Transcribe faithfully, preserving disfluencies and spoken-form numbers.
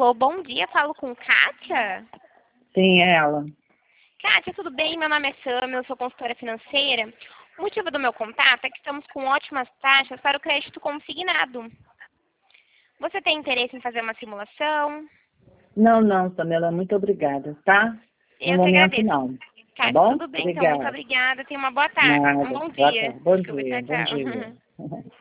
Alô, bom dia, falo com Kátia? Sim, é ela. Kátia, tudo bem? Meu nome é Sam, eu sou consultora financeira. O motivo do meu contato é que estamos com ótimas taxas para o crédito consignado. Você tem interesse em fazer uma simulação? Não, não, Samela, muito obrigada, tá? No Eu que momento agradeço. não, tá Kátia, bom? tudo bem, então, muito Obrigada. obrigada. Tenha uma boa tarde, um Nada. bom Boa dia. tarde. Bom Desculpa, dia, tchau, bom tchau. dia.